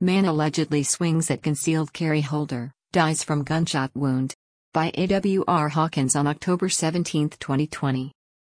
Man allegedly swings at concealed carry holder, dies from gunshot wound. By A.W.R. Hawkins on October 17, 2020.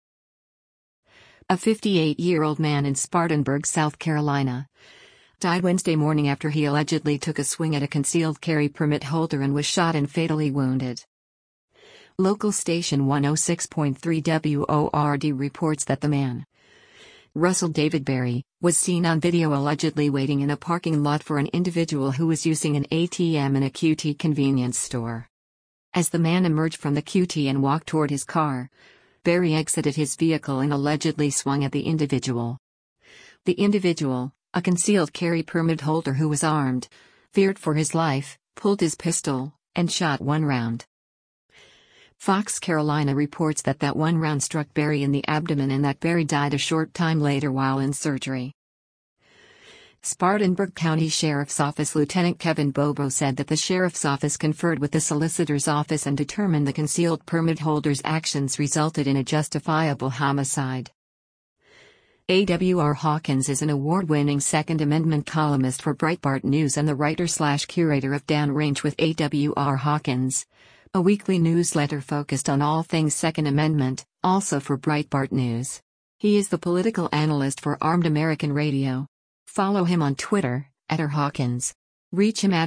A 58-year-old man in Spartanburg, South Carolina, died Wednesday morning after he allegedly took a swing at a concealed carry permit holder and was shot and fatally wounded. Local station 106.3 WORD reports that the man, Russell David Berry, was seen on video allegedly waiting in a parking lot for an individual who was using an ATM in a QT convenience store. As the man emerged from the QT and walked toward his car, Berry exited his vehicle and allegedly swung at the individual. The individual, a concealed carry permit holder who was armed, feared for his life, pulled his pistol, and shot one round. Fox Carolina reports that one round struck Berry in the abdomen and that Berry died a short time later while in surgery. Spartanburg County Sheriff's Office Lieutenant Kevin Bobo said that the Sheriff's Office conferred with the Solicitor's Office and determined the concealed permit holder's actions resulted in a justifiable homicide. A.W.R. Hawkins is an award-winning Second Amendment columnist for Breitbart News and the writer/curator of Downrange with A.W.R. Hawkins, a weekly newsletter focused on all things Second Amendment, also for Breitbart News. He is the political analyst for Armed American Radio. Follow him on Twitter, @RHawkins. Reach him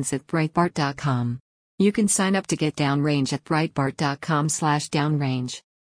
@RHawkins@Breitbart.com. You can sign up to get Downrange at Breitbart.com/Downrange.